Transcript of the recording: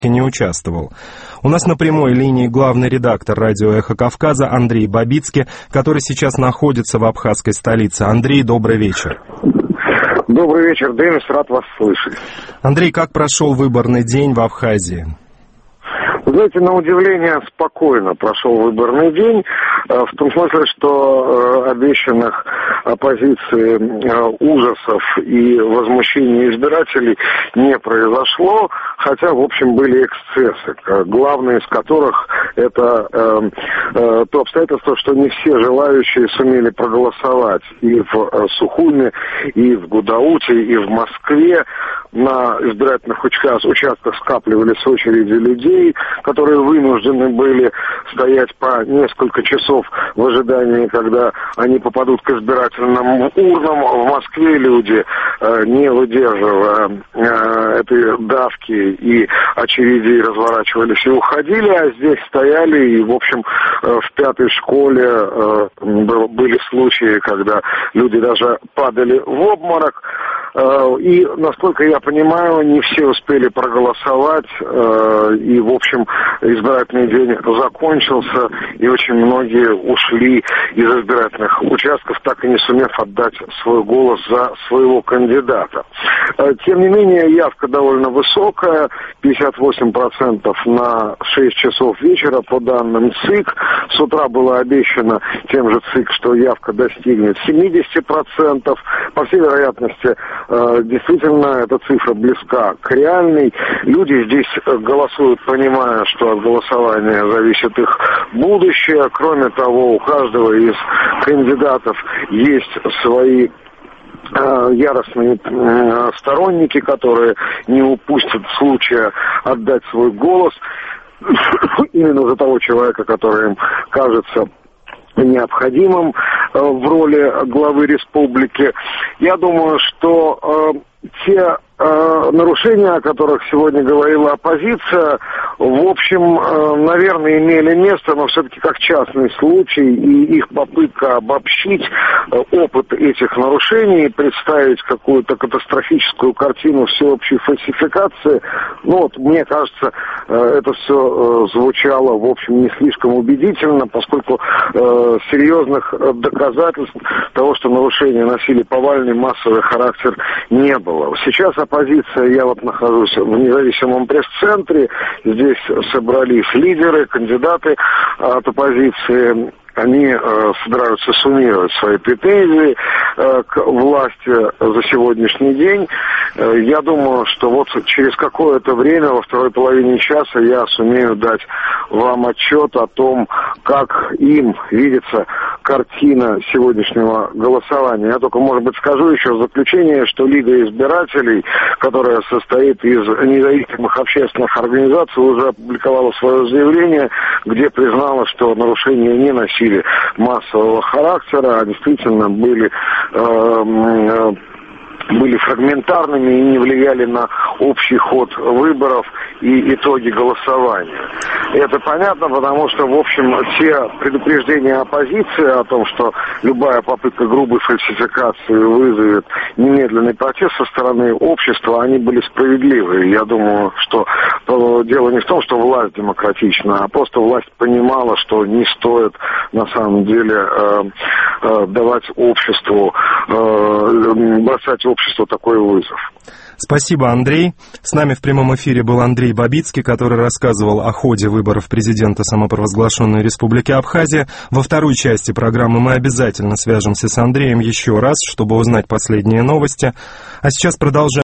не участвовал. У нас на прямой линии главный редактор радио «Эхо Кавказа» Андрей Бабицкий, который сейчас находится в абхазской столице. Андрей, добрый вечер. Добрый вечер, Денис, рад вас слышать. Андрей, как прошел выборный день в Абхазии? Вы знаете, на удивление спокойно прошел выборный день, в том смысле, что обещанных оппозиции ужасов и возмущений избирателей не произошло, хотя, в общем, были эксцессы, главный из которых это то обстоятельство, что не все желающие сумели проголосовать и в Сухуме, и в Гудауте, и в Москве. На избирательных участках скапливались очереди людей, которые вынуждены были стоять по несколько часов в ожидании, когда они попадут к избирательным урнам. В Москве люди, не выдерживая этой давки и очередей, разворачивались и уходили, а здесь стояли, и, в общем, в пятой школе были случаи, когда люди даже падали в обморок. И, насколько я понимаю, не все успели проголосовать, и, в общем, избирательный день закончился, и очень многие ушли из избирательных участков, так и не сумев отдать свой голос за своего кандидата. Тем не менее, явка довольно высокая, 58% на 6 часов вечера, по данным ЦИК. С утра было обещано тем же ЦИК, что явка достигнет 70%. По всей вероятности, действительно, эта цифра близка к реальной. Люди здесь голосуют, понимая, что от голосования зависит их будущее. Кроме того, у каждого из кандидатов есть свои яростные сторонники, которые не упустят случая отдать свой голос именно за того человека, который им кажется необходимым в роли главы республики. Я думаю, что те нарушения, о которых сегодня говорила оппозиция, в общем, наверное, имели место, но все-таки как частный случай, и их попытка обобщить опыт этих нарушений, представить какую-то катастрофическую картину всеобщей фальсификации, мне кажется, это все звучало, в общем, не слишком убедительно, поскольку серьезных доказательств того, что нарушения носили повальный массовый характер, не было. Сейчас оппозиция, я нахожусь в независимом пресс-центре, здесь собрались лидеры, кандидаты от оппозиции. Они собираются суммировать свои претензии к власти за сегодняшний день. Я думаю, что через какое-то время, во второй половине часа, я сумею дать вам отчет о том, как им видится картина сегодняшнего голосования. Я только, может быть, скажу еще в заключение, что Лига избирателей, которая состоит из независимых общественных организаций, уже опубликовала свое заявление, где признала, что нарушения не носили массового характера, а действительно были фрагментарными и не влияли на общий ход выборов и итоги голосования. Это понятно, потому что, в общем, те предупреждения оппозиции о том, что любая попытка грубой фальсификации вызовет немедленный протест со стороны общества, они были справедливы. Я думаю, что дело не в том, что власть демократична, а просто власть понимала, что не стоит на самом деле давать обществу, бросать обществу такой вызов. Спасибо, Андрей. С нами в прямом эфире был Андрей Бабицкий, который рассказывал о ходе выборов президента самопровозглашенной Республики Абхазия. Во второй части программы мы обязательно свяжемся с Андреем еще раз, чтобы узнать последние новости. А сейчас продолжаем.